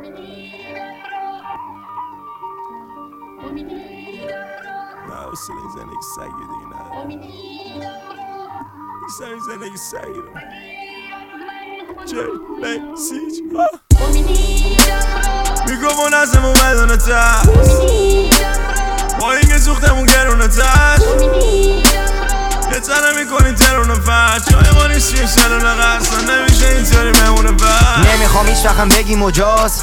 حوصله زندگی سگی دیگه نه سر زندگی سگی رو JBCG میگم اون ازمون بدون ترس با اینکه سوختمون گرونه تش یه تنه میکنی ترونه فرد جای ما نیست یه شنونه قصد نمیشه اینطوری مهمونه فرد نمیخوام هیچ وقتم بگی مجاز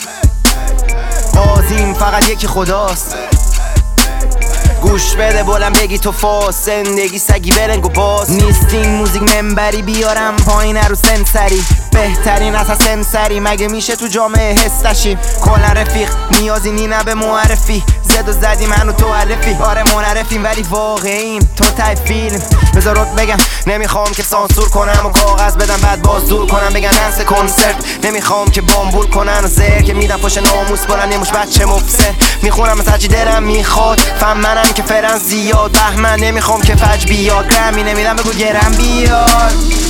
قاضیم فقط یکی خداست گوش بده بولم بگی تو فاس زندگی سگی برنگ و باز نیست این موزیک منبری بیارم پایین رو سنسری بهترین از سنسری مگه میشه تو جامعه هستشیم کلا رفیق نیازی نی به معرفی زد و زدی منو تو عرفی آره منعرفیم ولی واقعیم تو تای فیلم بذارت بگم نمیخوام که سانسور کنم و کاغذ بدم بعد باز دور کنم بگن انس کنسرت نمیخوام که بامبول کنن و زهر که میدم پشت ناموس بلن یه مش بچه مفسر میخونم از هرچی دلم میخواد فهم منم که فرن زیاد بهمن نمیخوام که فج بیاد گرمی نمیدم بگو گرم بیاد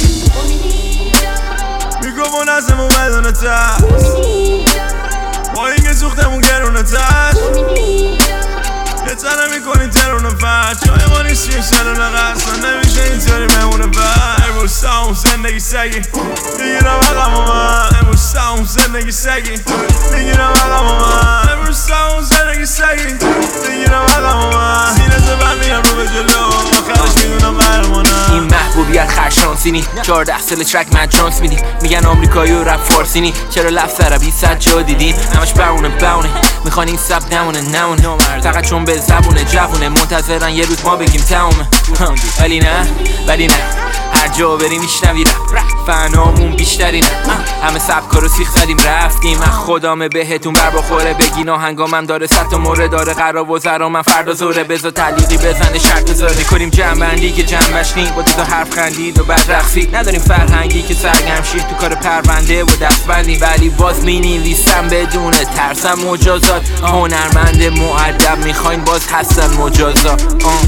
میگم ازمون بدون ترس با اینکه سوختمون گرونه تش یه تنه میکنی ترونه فرد جای ما نیست یه شنونه قصد نمیشه اینطوری مهمونه فرد امروز ساون زندگی سگی میگیرم عقم و من امروز ساون زندگی سگی میگیرم عقم و من امروز ساون زندگی سگی میگیرم عقم و من سینه زبن میگم رو به جلو آخرش میدونم قهرمانم این محبوبیت خرشانسی نی 14 سال ترک من جانس میدی میگن آمریکایی و رپ فارسی نی چرا لفظ عربی 100 جا دیدین همش بونه میخوان این سب نمونه فقط چون به زبونه جوونه منتظرن یه روز ما بگیم تمومه ولی نه هر جا بریم میشنوی رپ فنامون بیشتری نه همه سبکا رو سیخ زدیم رفتیم خدامه بهتون بر بخوره بگی ناهنگامم داره ست و مورد داره قرار و زرا من فردا زوره بذار تعلیقی بزنه شرط بذاره کنیم جنبندی که جنبش نی با دیتا حرف خندید و بعد رقصی نداریم فرهنگی که سرگرم شید تو کار پرونده و دستبندی ولی باز مینویسم بدون ترسم مجازات هنرمند مؤدب میخواین باز هستن مجازات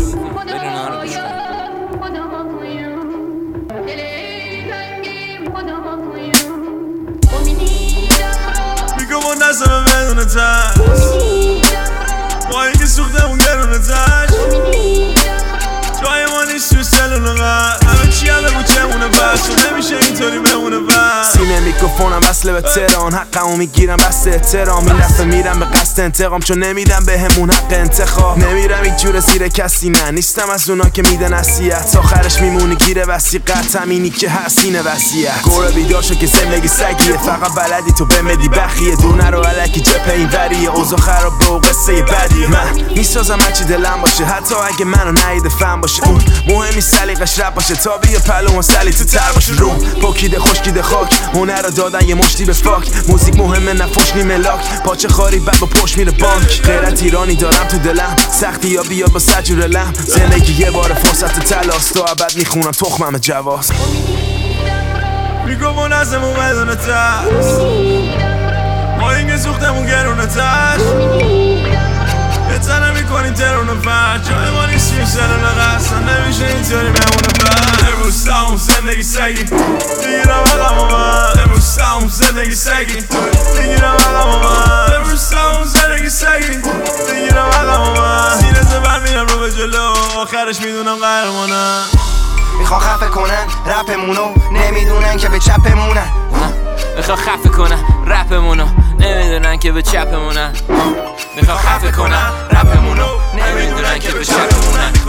میگم اون ازمون بدون ترس با اینکه سوختمون گرونه تش جای ما نیست تو سلونه قد همه چی هم بگو چمونه بس و نمیشه اینطوری بمونه بس سینه میکروفونم وصله به تهران حقمو میگیرم بس احترام این دفعه میرم به قصد انتقام چون نمیدم بهمون حق انتخاب نمیرم این جور زیر کسی نه نیستم از اونا که میده نصیحت آخرش میمونی گیره وسیقت همینی که هستینه وصیت گوره بیدار شو که زندگی سگیه فقط بلدی تو بمدی بخیه دونه رو علکی جبه این وریه اوضاع خراب به و قصه بدی من میسازم هرچی دلم باشه حتی اگه منو نهیده فهم باشه اون مهمی سلیقش رپ باشه تا بیا پلو و سلی تو تر باشه روم پاکیده خشکیده خاک هنر رو دادن یه مشتی به فاک موزیک مهمه نفوش نی ملاک پاچه خاری بعد با پشت میره بانک غیرت ایرانی دارم تو دلم سختی یا بیا با سجور لم زندگی یه بار فرصت تلاست تا ابد میخونم تخمم جواز میگم اون ازمون بدون ترس با اینکه سوختمون گرونه تش یه تنه میکنی ترونه فرد جای ما نیست یه شنونه قصد نمیشه اینطوری بمونه فرد امروز ساون زندگی سگی میگیرم عقم و من امروز ساون زندگی سگی میگیرم عقم و من امروز ساون زندگی سگی میگیرم عقم و من سینه زبن میگم رو به جلو آخرش میدونم قهرمانم میخوان خفه کنن رپمونو نمیدونن که به چپمونن میخوان خفه کنن رپمونو نمیدونن که به چپمونن میخوان خفه کنن رپمونو نمیدونن که به چپمونن